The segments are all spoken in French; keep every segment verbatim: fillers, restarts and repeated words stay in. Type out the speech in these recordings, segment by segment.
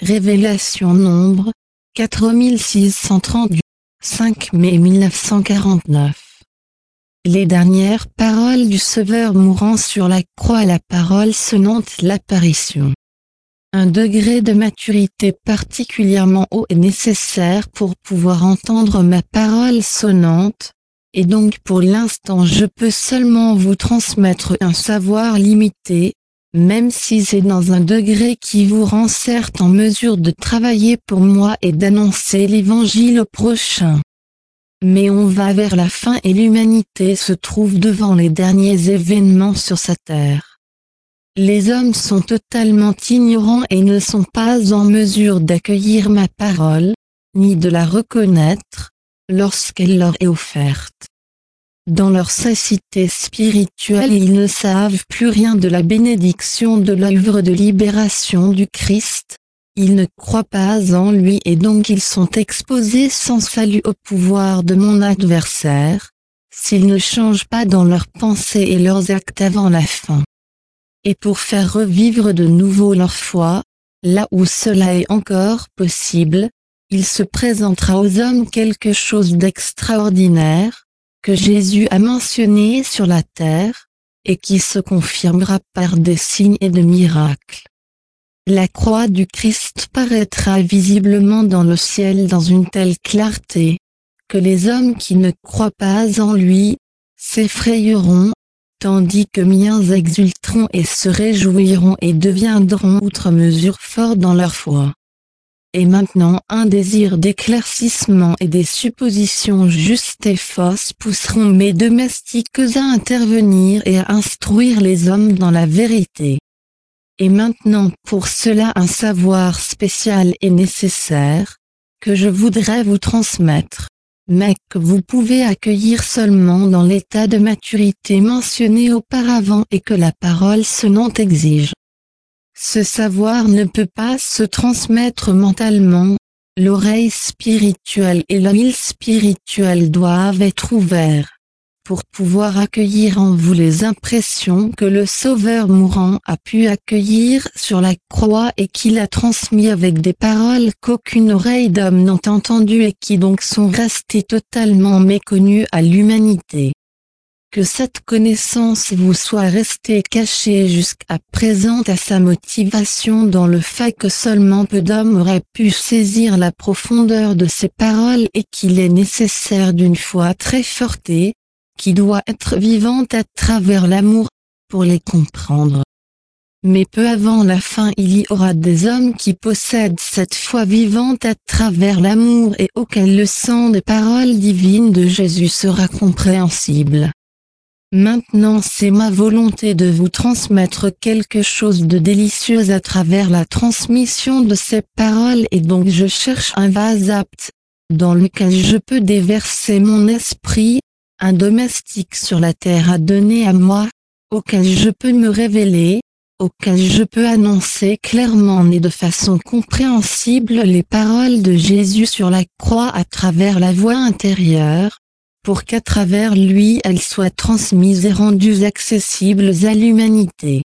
Révélation Nombre, quatre mille six cent trente-huit, cinq mai mille neuf cent quarante-neuf. Les dernières paroles du Sauveur mourant sur la croix, la parole sonnante, l'apparition. Un degré de maturité particulièrement haut est nécessaire pour pouvoir entendre ma parole sonnante, et donc pour l'instant je peux seulement vous transmettre un savoir limité, même si c'est dans un degré qui vous rend certes en mesure de travailler pour moi et d'annoncer l'évangile au prochain. Mais on va vers la fin et l'humanité se trouve devant les derniers événements sur sa terre. Les hommes sont totalement ignorants et ne sont pas en mesure d'accueillir ma parole, ni de la reconnaître, lorsqu'elle leur est offerte. Dans leur cécité spirituelle, ils ne savent plus rien de la bénédiction de l'œuvre de libération du Christ. Ils ne croient pas en lui et donc ils sont exposés sans salut au pouvoir de mon adversaire, s'ils ne changent pas dans leurs pensées et leurs actes avant la fin. Et pour faire revivre de nouveau leur foi, là où cela est encore possible, il se présentera aux hommes quelque chose d'extraordinaire, que Jésus a mentionné sur la terre, et qui se confirmera par des signes et de miracles. La croix du Christ paraîtra visiblement dans le ciel dans une telle clarté, que les hommes qui ne croient pas en lui, s'effrayeront, tandis que miens exulteront et se réjouiront et deviendront outre mesure forts dans leur foi. Et maintenant un désir d'éclaircissement et des suppositions justes et fausses pousseront mes domestiques à intervenir et à instruire les hommes dans la vérité. Et maintenant pour cela un savoir spécial est nécessaire, que je voudrais vous transmettre, mais que vous pouvez accueillir seulement dans l'état de maturité mentionné auparavant et que la parole sonnante exige. Ce savoir ne peut pas se transmettre mentalement, l'oreille spirituelle et l'œil spirituel doivent être ouverts, pour pouvoir accueillir en vous les impressions que le Sauveur mourant a pu accueillir sur la croix et qu'il a transmis avec des paroles qu'aucune oreille d'homme n'a entendues et qui donc sont restées totalement méconnues à l'humanité. Que cette connaissance vous soit restée cachée jusqu'à présent à sa motivation dans le fait que seulement peu d'hommes auraient pu saisir la profondeur de ces paroles et qu'il est nécessaire d'une foi très forte et, qui doit être vivante à travers l'amour, pour les comprendre. Mais peu avant la fin il y aura des hommes qui possèdent cette foi vivante à travers l'amour et auxquels le sang des paroles divines de Jésus sera compréhensible. Maintenant c'est ma volonté de vous transmettre quelque chose de délicieux à travers la transmission de ces paroles et donc je cherche un vase apte, dans lequel je peux déverser mon esprit, un domestique sur la terre à donner à moi, auquel je peux me révéler, auquel je peux annoncer clairement et de façon compréhensible les paroles de Jésus sur la croix à travers la voix intérieure, pour qu'à travers lui elles soient transmises et rendues accessibles à l'humanité.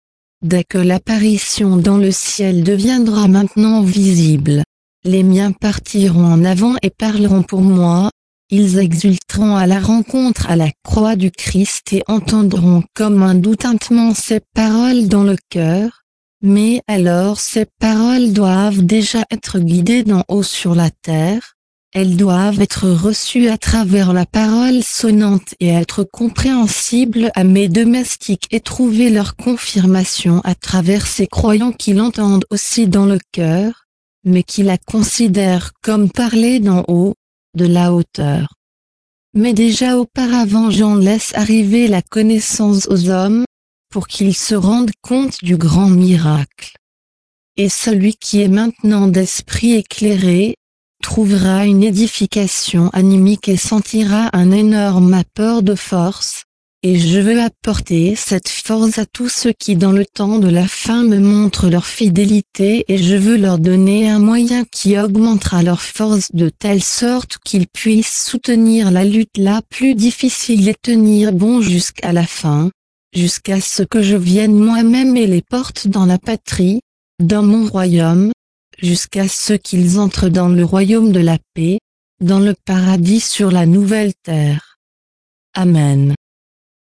Dès que l'apparition dans le ciel deviendra maintenant visible, les miens partiront en avant et parleront pour moi, ils exulteront à la rencontre à la croix du Christ et entendront comme un doux tintement ces paroles dans le cœur, mais alors ces paroles doivent déjà être guidées d'en haut sur la terre. Elles doivent être reçues à travers la parole sonnante et être compréhensibles à mes domestiques et trouver leur confirmation à travers ces croyants qui l'entendent aussi dans le cœur, mais qui la considèrent comme parler d'en haut, de la hauteur. Mais déjà auparavant j'en laisse arriver la connaissance aux hommes, pour qu'ils se rendent compte du grand miracle. Et celui qui est maintenant d'esprit éclairé, trouvera une édification animique et sentira un énorme apport de force, et je veux apporter cette force à tous ceux qui dans le temps de la fin me montrent leur fidélité et je veux leur donner un moyen qui augmentera leur force de telle sorte qu'ils puissent soutenir la lutte la plus difficile et tenir bon jusqu'à la fin, jusqu'à ce que je vienne moi-même et les porte dans la patrie, dans mon royaume, jusqu'à ce qu'ils entrent dans le royaume de la paix, dans le paradis sur la nouvelle terre. Amen.